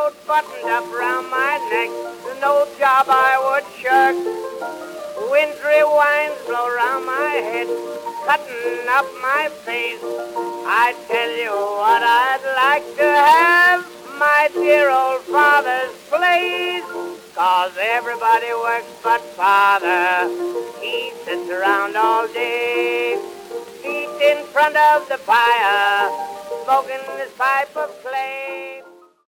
coat buttoned up round my neck, no job I would shirk. Wintry winds blow round my head, cutting up my face. I tell you what I'd like to have, my dear old father's place. 'Cause everybody works but father. He sits around all day, feet in front of the fire, smoking his pipe of clay.